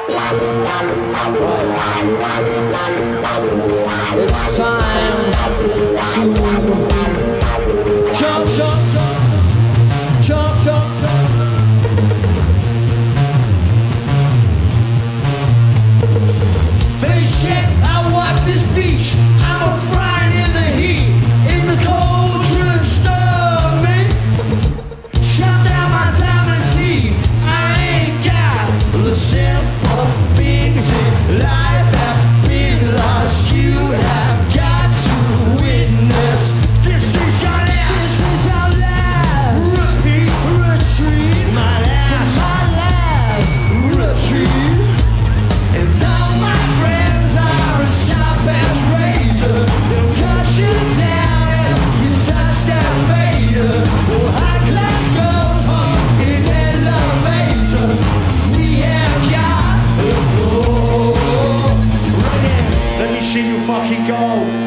It's time to jump, jump, jump, jump, jump, jump. Face check, I walk this beach. I'm a frying in the heat, in the cauldron storming. Chop down my diamond teeth. I ain't got the simple things in life have been lost. You have got to witness. This is your last. This is our last. Repeat, retreat. My last retreat. And all my friends are as sharp as razor. They'll cut you down if you touch that fader. Oh, high class goes home in elevator. We have got the floor. Run in, let me see you fucking go.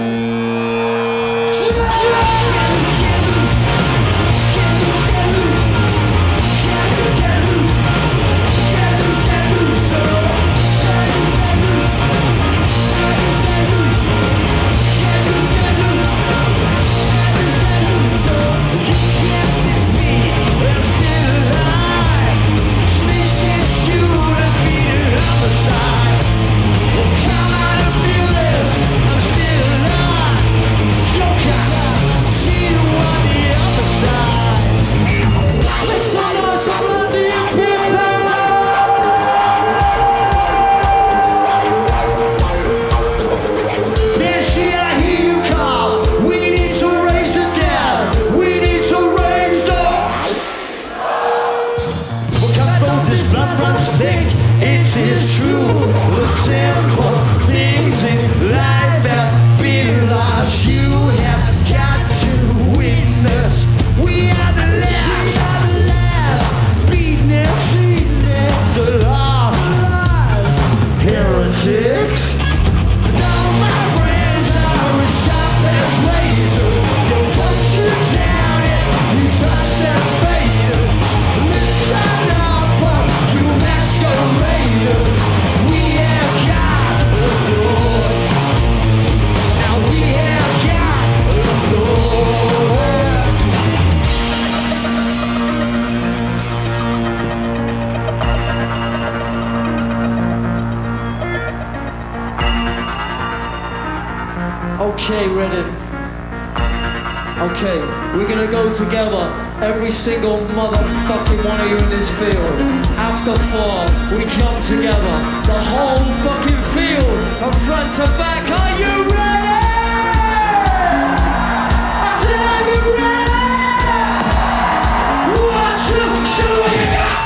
It is true, the simple things in life have been lost. You have got to witness. We are the last, beaten and treated, the lost heretics. All my friends are as sharp as razor. They'll cut you down if you touch their fader. Listen up, you masqueraders. We have got the floor. Now we have got the floor. Okay, Reddit. Okay, we're gonna go together. Every single motherfucking one of you in this field. After 4, we jump together. The whole fucking field, from front to back. Are you ready? I said, are you ready? 1, 2, show what you got.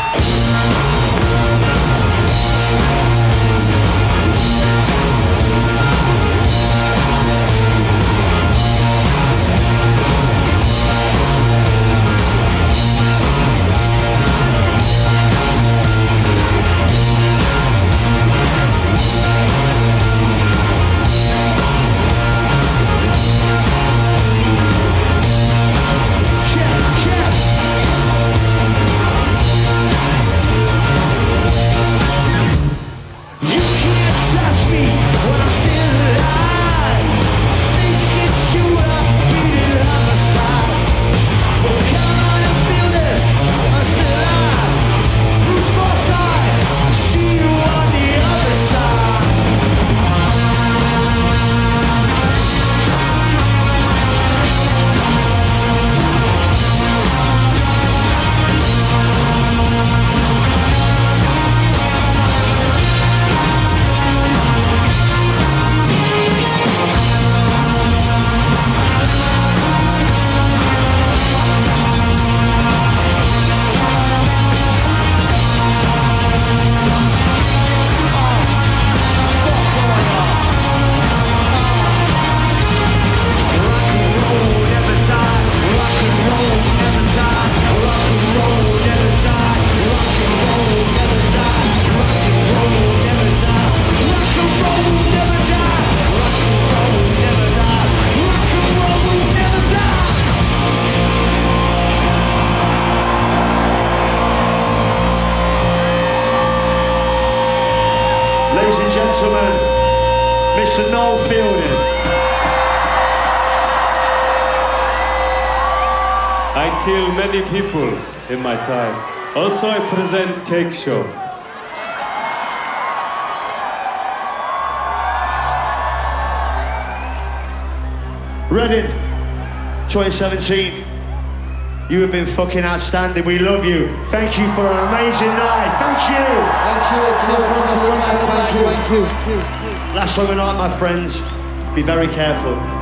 ladies and gentlemen, Mr. Noel Fielding. I kill many people in my time. Also, I present cake show. Reading, 2017. You have been fucking outstanding. We love you. Thank you for an amazing night. Thank you. Thank you. Last song of the night, my friends. Be very careful.